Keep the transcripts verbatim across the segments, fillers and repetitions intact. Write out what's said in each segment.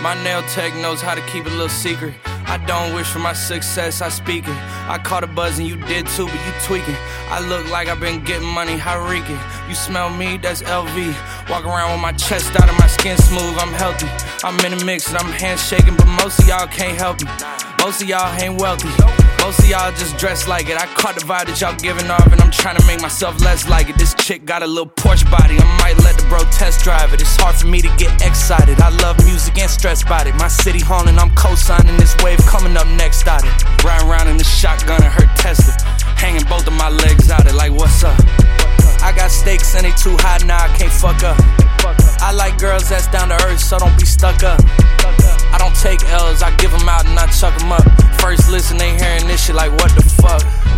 My nail tech knows how to keep it a little secret. I don't wish for my success, I speak it. I caught a buzz and you did too, but you tweaking. I look like I've been getting money, how reek it. You smell me, that's L V. Walk around with my chest out and my skin smooth, I'm healthy. I'm in a mix and I'm handshaking, but most of y'all can't help me. Most of y'all ain't wealthy. Most of y'all just dress like it. I caught the vibe that y'all giving off and I'm trying to make myself less like it. This chick got a little Porsche body, I might let the bro test drive it. It's hard for me to get excited. I love music and stress about it. My city haunting, I'm co-signing this wave coming up next out it. Riding around in the shotgun and her Tesla, hanging both of my legs out it like what's up. I got stakes and they too high now, I can't fuck up. I like girls that's down to earth, so don't be stuck up. I don't take L's, I give them out and I chuck them up. First listen, they hearing this shit like what the fuck.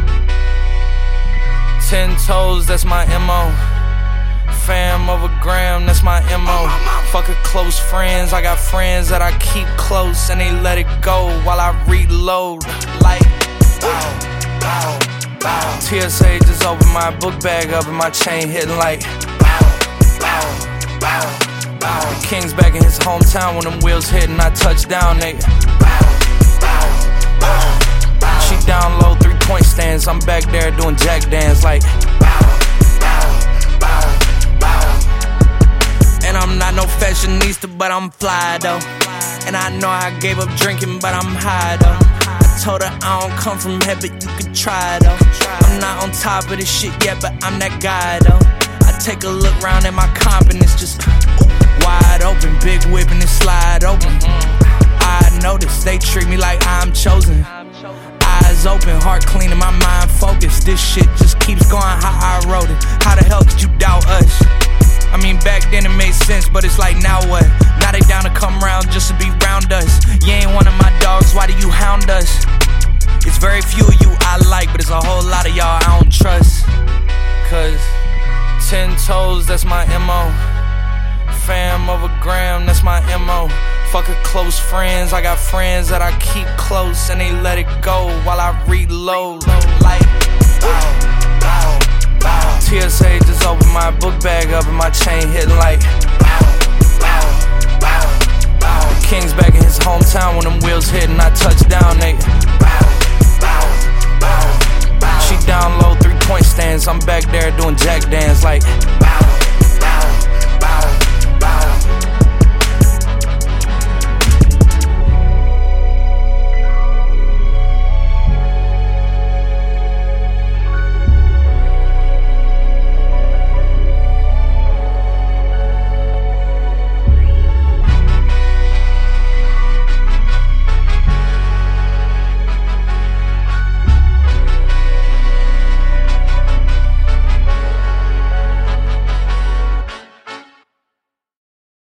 Ten toes, that's my M O. Fam over gram, that's my M O. Fuck a close friends, I got friends that I keep close and they let it go while I reload. Like, bow, bow, bow. T S A just opened my book bag up and my chain hitting like, bow, bow, bow. The King's back in his hometown when them wheels hit and I touch down, they bow, bow, bow. She down low, three point stands, I'm back there doing jack dance like bow, bow, bow, bow. And I'm not no fashionista, but I'm fly though. And I know I gave up drinking, but I'm high though. I told her I don't come from heaven, but you could try though. I'm not on top of this shit yet, but I'm that guy though. I take a look round at my confidence, just wide open, big whip and it slide open. I notice they treat me like I'm chosen. Eyes open, heart clean and my mind focused. This shit just keeps going how I wrote it. How the hell could you doubt us? I mean back then it made sense, but it's like now what? Now they down to come round just to be round us. You ain't one of my dogs, why do you hound us? It's very few of you I like, but it's a whole lot of y'all I don't trust. Cause ten toes, that's my M O. Fam over gram, that's my M O. Fuck a close friends, I got friends that I keep close and they let it go while I reload. Like, bow, bow, bow. T S A just opened my book bag up and my chain hitting like, bow, bow, bow, bow. The King's back in his hometown